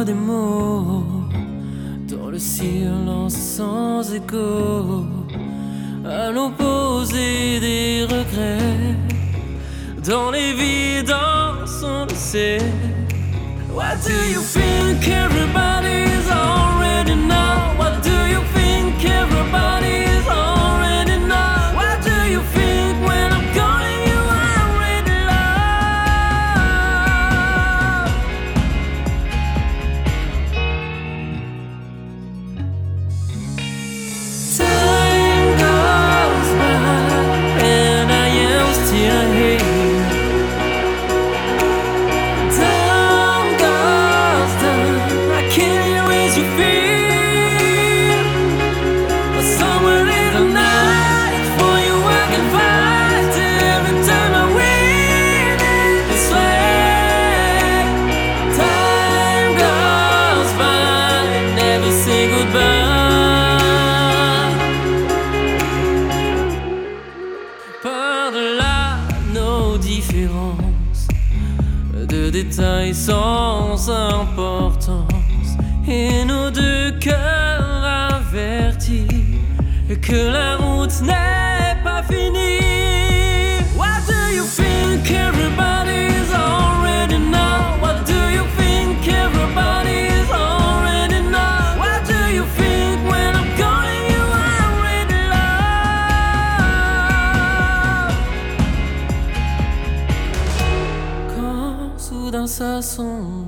des mots dans le silence sans écho, à l'opposé des regrets, dans les vidanges on le sait. What do you think everybody's already know? What do you think everybody's already know? What do you think when I'm calling you already love? Time goes by and I am still here. Par-delà nos différences de détails sans importance, et nos deux cœurs avertis que la route n'est pas finie. What do you think everybody's already know? What do you think everybody's already know? What do you think when I'm calling you already love? Quand soudain ça sombre